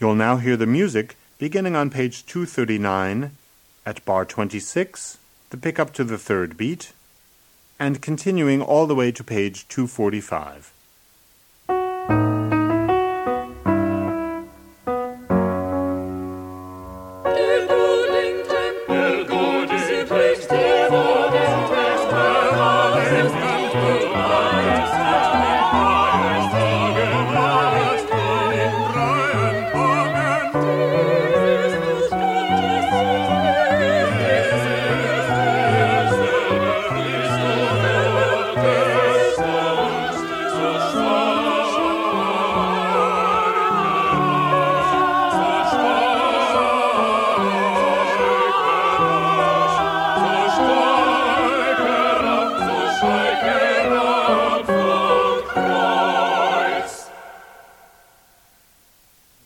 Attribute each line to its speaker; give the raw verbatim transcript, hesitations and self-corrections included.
Speaker 1: You'll now hear the music beginning on page two thirty-nine at bar twenty-six, the pickup to the third beat, and continuing all the way to page two forty-five.